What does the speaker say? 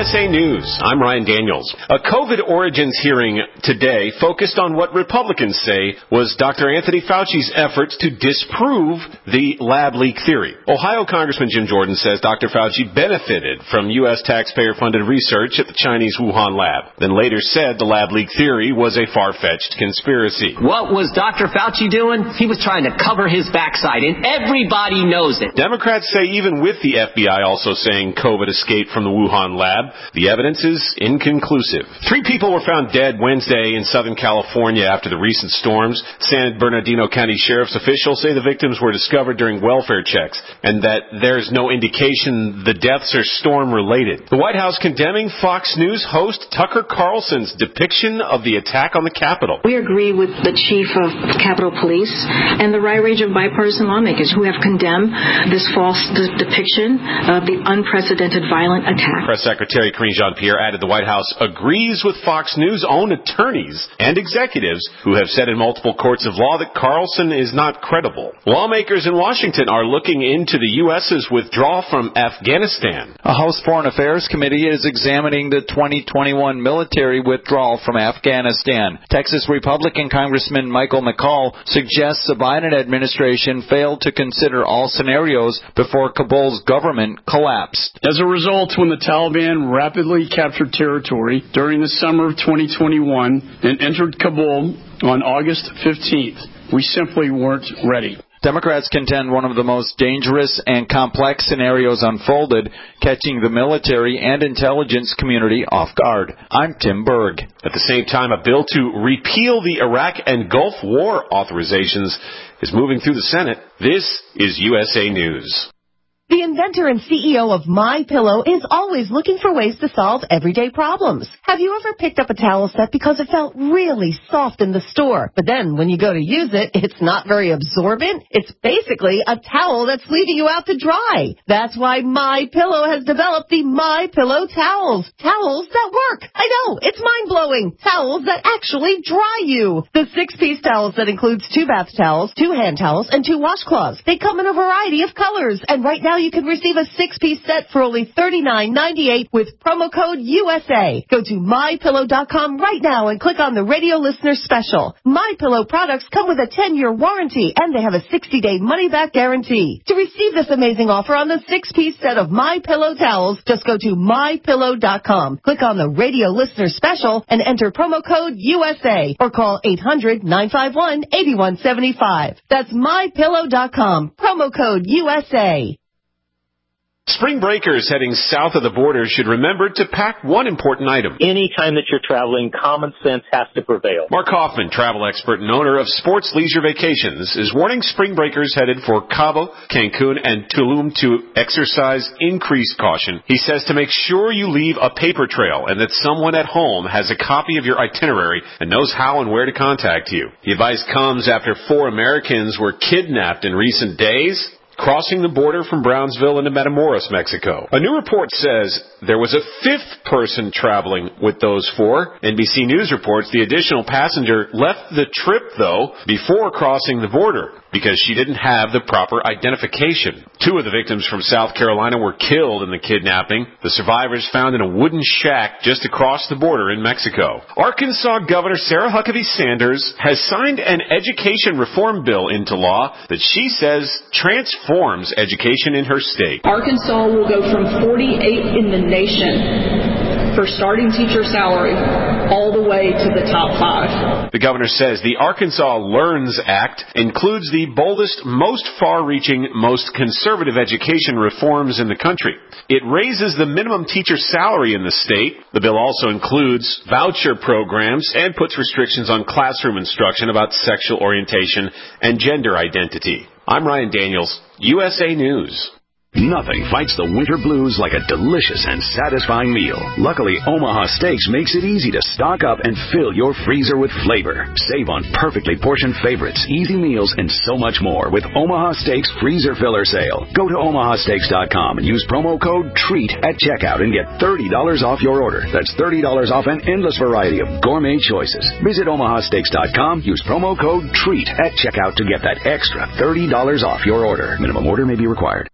USA News. I'm Ryan Daniels. A COVID origins hearing today focused on what Republicans say was Dr. Anthony Fauci's efforts to disprove the lab leak theory. Ohio Congressman Jim Jordan says Dr. Fauci benefited from U.S. taxpayer-funded research at the Chinese Wuhan lab, then later said the lab leak theory was a far-fetched conspiracy. What was Dr. Fauci doing? He was trying to cover his backside, and everybody knows it. Democrats say even with the FBI also saying COVID escaped from the Wuhan lab, the evidence is inconclusive. 3 people were found dead Wednesday in Southern California after the recent storms. San Bernardino County Sheriff's officials say the victims were discovered during welfare checks and that there's no indication the deaths are storm-related. The White House condemning Fox News host Tucker Carlson's depiction of the attack on the Capitol. We agree with the chief of Capitol Police and the right range of bipartisan lawmakers who have condemned this false depiction of the unprecedented violent attack. Press Secretary Karine Jean-Pierre added the White House agrees with Fox News' own attorneys and executives who have said in multiple courts of law that Carlson is not credible. Lawmakers in Washington are looking into the U.S.'s withdrawal from Afghanistan. A House Foreign Affairs Committee is examining the 2021 military withdrawal from Afghanistan. Texas Republican Congressman Michael McCall suggests the Biden administration failed to consider all scenarios before Kabul's government collapsed. As a result, when the Taliban rapidly captured territory during the summer of 2021 and entered Kabul on August 15th, we simply weren't ready. Democrats contend one of the most dangerous and complex scenarios unfolded, catching the military and intelligence community off guard. I'm Tim Berg. At the same time, a bill to repeal the Iraq and Gulf War authorizations is moving through the Senate. This is USA News. The inventor and CEO of MyPillow is always looking for ways to solve everyday problems. Have you ever picked up a towel set because it felt really soft in the store, but then when you go to use it, it's not very absorbent? It's basically a towel that's leaving you out to dry. That's why MyPillow has developed the MyPillow towels. Towels that work. I know, it's mind-blowing. Towels that actually dry you. The 6-piece towels that includes 2 bath towels, 2 hand towels, and 2 washcloths. They come in a variety of colors, and right now you can receive a 6-piece set for only $39.98 with promo code USA. Go to MyPillow.com right now and click on the radio listener special. MyPillow products come with a 10-year warranty and they have a 60-day money-back guarantee. To receive this amazing offer on the 6-piece set of MyPillow towels, just go to MyPillow.com. Click on the radio listener special and enter promo code USA or call 800-951-8175. That's MyPillow.com. Promo code USA. Spring breakers heading south of the border should remember to pack one important item. Anytime that you're traveling, common sense has to prevail. Mark Hoffman, travel expert and owner of Sports Leisure Vacations, is warning spring breakers headed for Cabo, Cancun, and Tulum to exercise increased caution. He says to make sure you leave a paper trail and that someone at home has a copy of your itinerary and knows how and where to contact you. The advice comes after 4 Americans were kidnapped in recent days, crossing the border from Brownsville into Matamoros, Mexico. A new report says there was a 5th person traveling with those 4. NBC News reports the additional passenger left the trip, though, before crossing the border because she didn't have the proper identification. 2 of the victims from South Carolina were killed in the kidnapping. The survivors found in a wooden shack just across the border in Mexico. Arkansas Governor Sarah Huckabee Sanders has signed an education reform bill into law that she says transforms education in her state. Arkansas will go from 48 in the nation for starting teacher salary all the way to the top 5. The governor says the Arkansas Learns Act includes the boldest, most far-reaching, most conservative education reforms in the country. It raises the minimum teacher salary in the state. The bill also includes voucher programs and puts restrictions on classroom instruction about sexual orientation and gender identity. I'm Ryan Daniels, USA News. Nothing fights the winter blues like a delicious and satisfying meal. Luckily, Omaha Steaks makes it easy to stock up and fill your freezer with flavor. Save on perfectly portioned favorites, easy meals, and so much more with Omaha Steaks Freezer Filler Sale. Go to omahasteaks.com and use promo code TREAT at checkout and get $30 off your order. That's $30 off an endless variety of gourmet choices. Visit omahasteaks.com, use promo code TREAT at checkout to get that extra $30 off your order. Minimum order may be required.